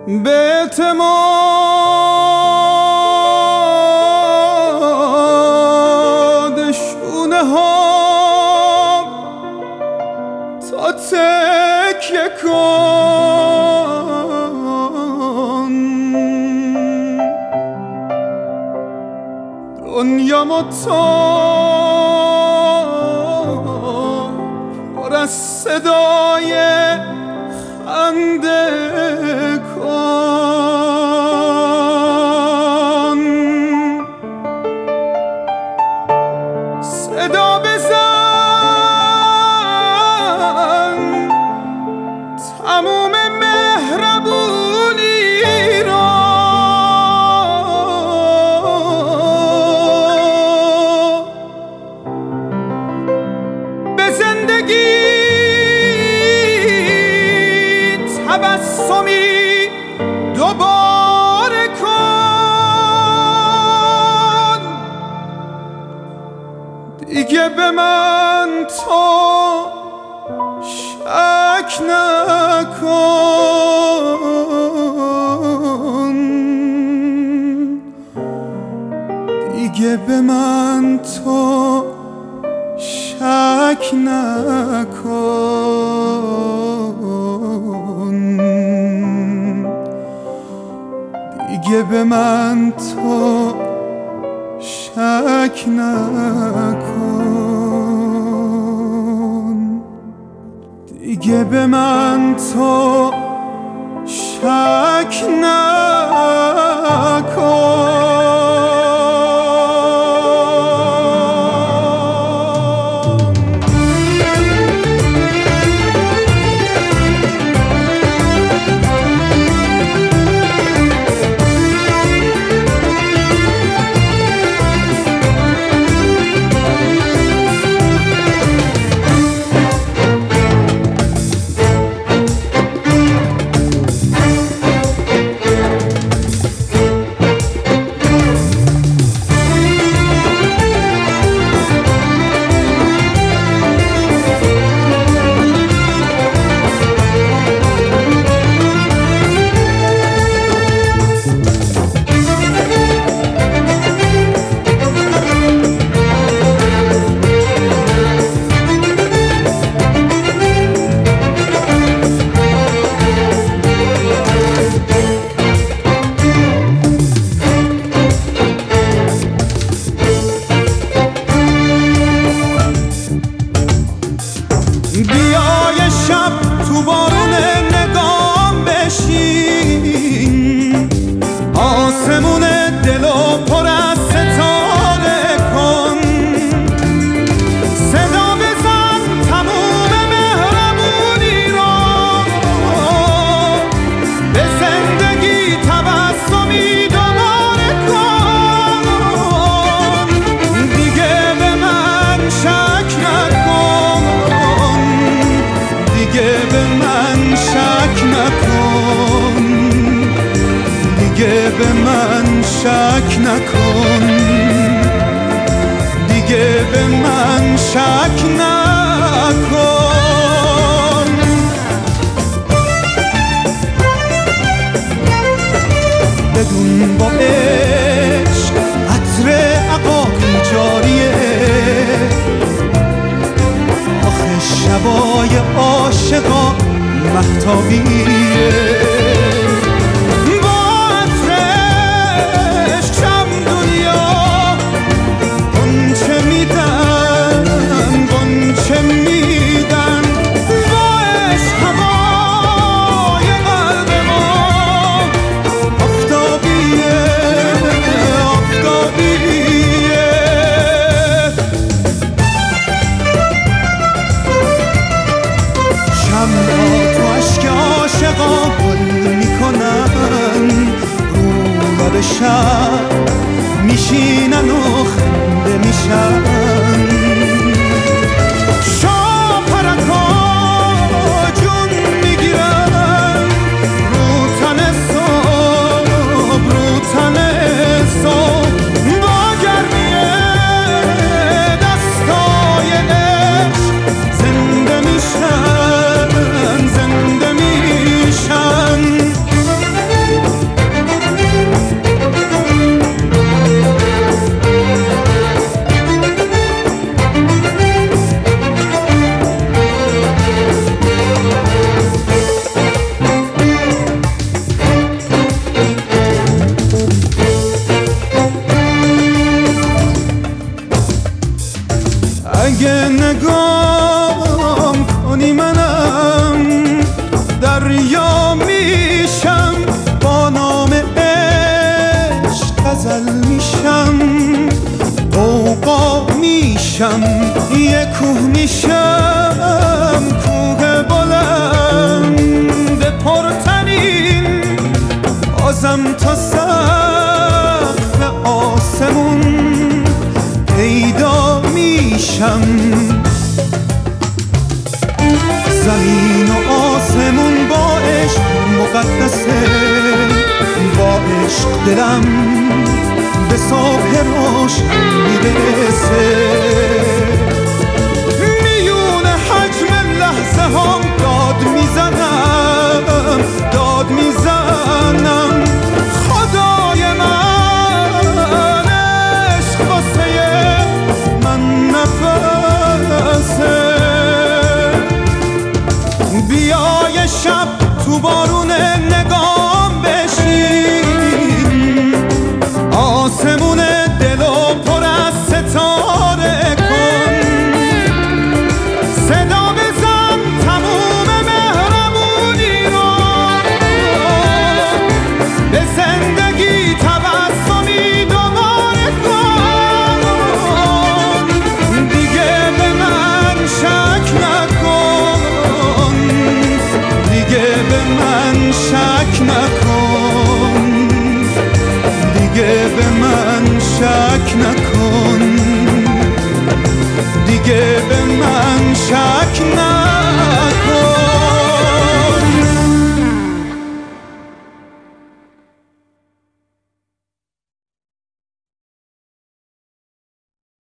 به اعتماد شونه ها تا تکیه کن، دنیامو تا پر از صدای خنده کن، صدا بزن تموم مهربونی را، به زندگی تبسمی دوباره کن، دیگه به من تو شک نکن، دیگه به من تو شک نکن، دیگه به من تو شک نکن، دیگه به من تو شک نکن. بیای شب تو بارون نگام بشین، آسمون دلو پر از ستاره کن، صدا بزن تموم مهربونی را، به زندگی تبسمی دوباره کن، دیگه به من شک نکن، دیگه به من شک نکن، دیگه به من شک نکن، دیگه به من شک نکن. بدون با عشق عطر عقاقی جاریه، آخه شبای عاشقا مهتابیه، با عطرش شب دنیا غنچه میدن، غنچه میدن، باش هوای قلب ما آفتابیه، آفتابیه. شمعا تو اشک عاشقا گل پیدا میشم، با نام عشق غزل میشم، غوغا میشم، یه کوه میشم، کوه بلند پرتنین، بازم تا سقف آسمون پیدا میشم. زمین و آسمون با عشق مقدسه، با عشق دلم به صبح روشن میرسه. میون حجم لحظه هم داد میزنم، داد میزنم، خدای من عشق واسه من نفسه. بیا یه شب تو بارون نگام بشین، آسمون دلو پر از ستاره کن، صدا بزن تموم مهربونی رو، به زندگی تبسمی دوباره کن. دیگه به من شک نکن، دیگه به من شک نکن، دیگه به من شک نکن، دیگه به من شک نکن.